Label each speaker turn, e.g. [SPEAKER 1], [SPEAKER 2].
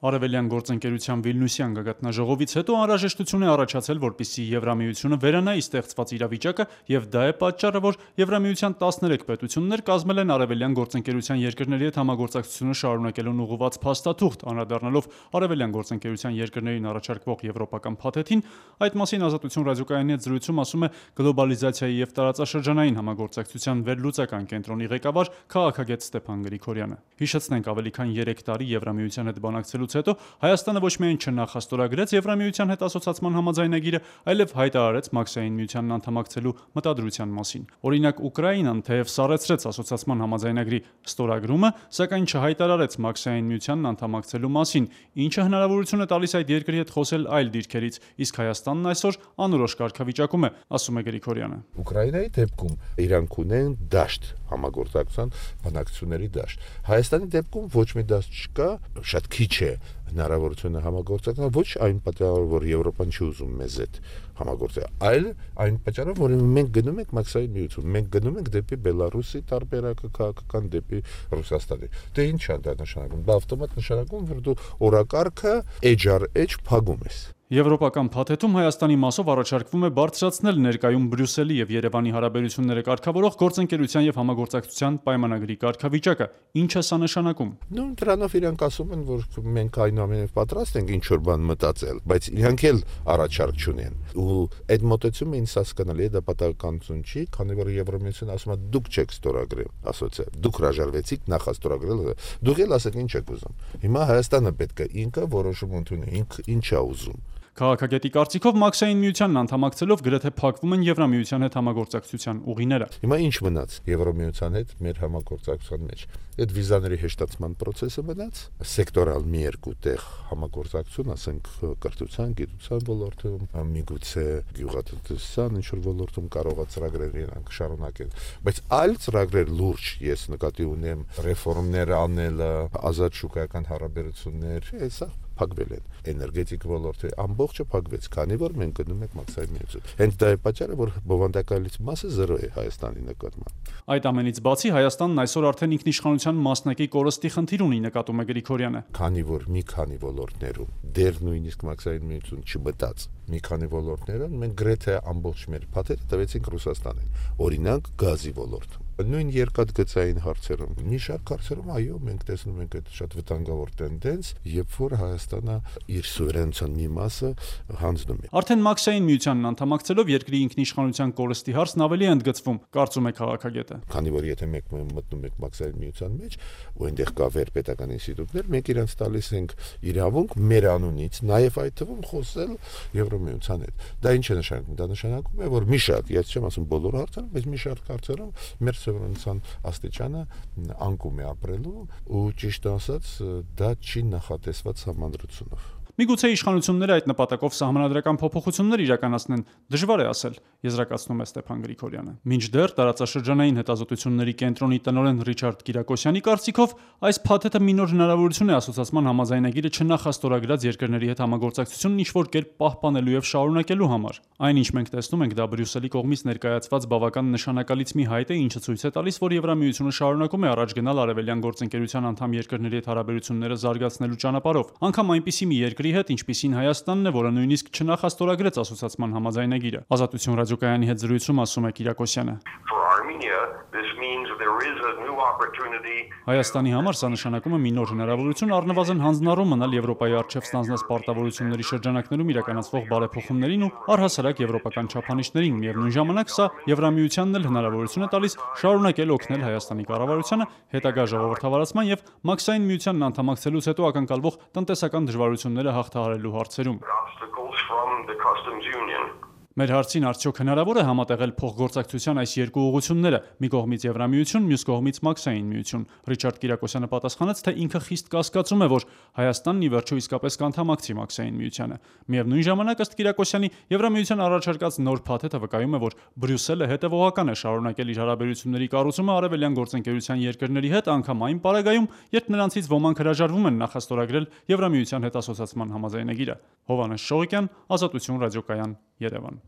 [SPEAKER 1] Արևելյան գործընկերության Վիլնյուսյան գագաթնաժողովից հետո անհրաժեշտություն է առաջացել, որպեսզի Եվրամիությունը վերանայի ստեղծված իրավիճակը, եւ դա է պատճառը, որ Եվրամիության 13 պետություններ կազմել են Արևելյան գործընկերության երկրների հետ համագործակցությունը շարունակելուն ուղղված փաստաթուղթ, անդրադառնալով Արևելյան գործընկերության երկրներին առաջարկվող եվրոպական փաթեթին։ Այդ մասին Ազատություն ռադիոկայանի հետ զրույցում ասում է գլոբալիզացիայի եւ տարածաշրջանային համագործակցության վերլուծական կենտրոնի ղեկավար քաղաքագետ Ստեփան Գրիգորյանը։ Հիշեցնենք, ավելի քան 3 տարի Եվրամիության հետ բանակցելուց հետո Հայաստանը ոչ միայն չնախաստորագրեց Եվրամիության հետ ասոցիացման համաձայնագիրը, այլև հայտարարեց Մաքսային միությանն անդամակցելու մտադրության մասին։ Օրինակ, Ուկրաինան թեև սառեցրեց ասոցիացման համաձայնագրի ստորագրումը, սակայն չհայտարարեց Մաքսային միությանն անդամակցելու մասին, ինչը հնարավորություն է տալիս այդ երկրի հետ խոսել այլ դիրքերից, իսկ Հայաստանն այսօր անորոշ կարգավիճակում է, ասում է Գրիգորյանը։
[SPEAKER 2] Ուկրաինայի դեպքում իրանք ունեն դաշտ համագործակցության բանակցությունների դաշտ։ Հայաստանի դեպքում ոչ մի դաշտ չկա, շատ քիչ է հնարավորությունը համագործակցել, ոչ այն պատճառով, որ Եվրոպան չի ուզում մեզ հետ համագործակցել, այլ այն պատճառով, որ մենք գնում ենք Մաքսային միություն, մենք գնում ենք դեպի Բելարուսի տարբերակը քաղաքական, դեպի Ռուսաստանի։ Դե ինչ է դա նշանակում։ Դա ավտոմատ նշանակում, որ դու օրակարգը էջ առ էջ փակում ես։
[SPEAKER 1] Եվրոպական փաթեթում Հայաստանի մասով առաջարկվում է բարձրացնել ներկայում Բրյուսելի եւ Երևանի հարաբերությունները կարգավորող գործընկերության եւ համագործակցության պայմանագրի կարգավիճակը։ Ինչ է սա նշանակում։
[SPEAKER 2] Դրանով իրանք ասում են, որ մենք այնուամենայնիվ պատրաստ ենք ինչ որ բան մտածել, բայց իրանք էլ առաջարկ չունեն։ Ու այդ մոտեցումը ինձ հասկանալի է, դա պատահականություն չի, քանի որ Եվրամիությունը ասում է դուք չեք ստորագրել ասոցիա, դուք հրաժարվեցիք նախաստորագրել, դուք էլ ասեք ինչ եք ուզում։ Հիմա Հայաստանը պետք է ինքը որոշում ընդունի, ինչ է ուզում։
[SPEAKER 1] Քաղաքագետի կարծիքով Մաքսային միությանն անդամակցելով գրեթե փակվում են Եվրամիության հետ համագործակցության ուղիները։
[SPEAKER 2] Հիմա ինչ մնաց Եվրամիության հետ մեր համագործակցության մեջ։ Այդ վիզաների հեշտացման process-ը մնաց, սեկտորալ մի երկու տեղ համագործակցություն, ասենք կրթության, գիտության ոլորտում, միգուցե գյուղատնտեսության ինչ որ ոլորտում կարող է ծրագրեր իրանք շարունակել, բայց այլ ծրագրեր լուրջ ես նկատի ունեմ ռեֆորմներ անելը, ազատ շուկայական հարաբերություններ, հեսա փակվել են։ Էներգետիկ ոլորտը ամբողջը փակվեց, քանի որ մենք գնում ենք Մաքսային միություն։ Հենց դա է պատճառը, որ բովանդակալից մասը 0 է Հայաստանի նկատմամբ։
[SPEAKER 1] Այդ ամենից բացի Հայաստանն այսօր արդեն ինքնիշխանության մասնակի կորստի խնդիր ունի, նկատում է Գրիգորյանը։
[SPEAKER 2] Քանի որ մի քանի ոլորտներում դեռ նույնիսկ Մաքսային միություն չմտած մի քանի ոլորտներում մենք գրեթե ամբողջ մեր փաթեթը տվեցինք Ռուսաստանին։ Օրինակ գազի ոլորտում։ Նույն երկաթգծային հարցերում, մի շարք հարցերում, այո, մենք տեսնում ենք այդ շատ վտանգավոր տենդենս, երբ որ Հայաստանը իր սուվերենության մի մասը հանձնում է։
[SPEAKER 1] Արդեն Մաքսային միությանն անդամակցելով երկրի ինքնիշխանության կորստի հարցն ավելի է ընդգծվում, կարծում է քաղաքագետը։
[SPEAKER 2] Քանի որ եթե մենք մտնում ենք Մաքսային միության մեջ, ու այնտեղ կա վերպետական ինստիտուտներ, մենք իրենց տալիս ենք իրավունք մեր անունից, նաև այդ թվում խոսել Եվրամիության հետ։ Դա ինչ է նշանակում։ Դա նշանակում է, որ մի շարք, ես չեմ ասում բոլոր հարցերում, բայց մի շարք հարցերում մեր սովորենության աստիճանը անկում է ապրելու ու ճիշտ ասած դա չի նախատեսված համանդրությունով։
[SPEAKER 1] Միգուցե իշխանությունները այդ նպատակով սահմանադրական փոփոխություններ իրականացնեն, դժվար է ասել, եզրակացնում է Ստեփան Գրիգորյանը։ Մինչդեռ տարածաշրջանային հետազոտությունների կենտրոնի տնօրեն Ռիչարդ Կիրակոսյանի կարծիքով այս փաթեթը մի նոր հնարավորություն է ասոցիացման համաձայնագիրը չնախաստորագրած երկրների հետ համագործակցությունն ինչ-որ կերպ պահպանելու եւ շարունակելու համար։ Այն, ինչ մենք տեսնում ենք, դա Բրյուսելի կողմից ներկայացված բավական նշանակալից մի հայտ է, ինչը ցույց է տալիս, որ Եվրամիությունը շարունակում է առաջ գնալ Արևելյան գործընկերության անդամ երկրների հետ հարաբերությունները զարգացնելու ճանապարհով։ Անկամ այնպիսի մի երկրի հետ, ինչպիսին Հայաստանն է, որը նույնիսկ չնախաստորագրեց ասոցիացման համաձայնագիրը։ Ազատություն ռադիոկայանի հետ զրույցում ասում է Կիրակոսյանը։ Հայաստանի համար սա նշանակում է մի նոր հնարավորություն առնվազն հանձնառու մնալ Եվրոպայի առջև ստանձնած պարտավորությունների շրջանակներում իրականացվող բարեփոխումներին ու առհասարակ եվրոպական չափանիշներին։ Միևնույն ժամանակ սա Եվրամիությանն էլ հնարավորություն է տալիս շարունակել օգնել Հայաստանի կառավարությանը հետագա ժողովրդավարացման եւ Մաքսային միությանն անդամակցելուց հետո ակնկալվող տնտեսական դժվարությունները հաղթահարելու հարցերում։ Մեր հարցին արդյոք հնարավոր է համատեղել փոխգործակցության այս երկու ուղղությունները՝ մի կողմից Եվրամիություն, մյուս կողմից Մաքսային միություն։ Ռիչարդ Կիրակոսյանը պատասխանեց, թե ինքը խիստ կասկածում է, որ Հայաստանն ի վերջո իսկապես կանդամակցի Մաքսային միությանը։ Միևնույն ժամանակ, ըստ Կիրակոսյանի, Եվրամիության առաջարկած նոր փաթեթը վկայում է, որ Բրյուսելը հետևողական է շարունակել իր հարաբերությունների կառուցումը Արևելյան գործընկերության երկրների հետ, անգամ այն պարագայում, երբ նրանցից ոմանք հրաժարվում են նախաստորագրել Եվրամիության հետ ասոցիացման համաձայնագիրը։ Հովհաննես Շողիկյան, Ազատություն ռադիոկայան, Երևան։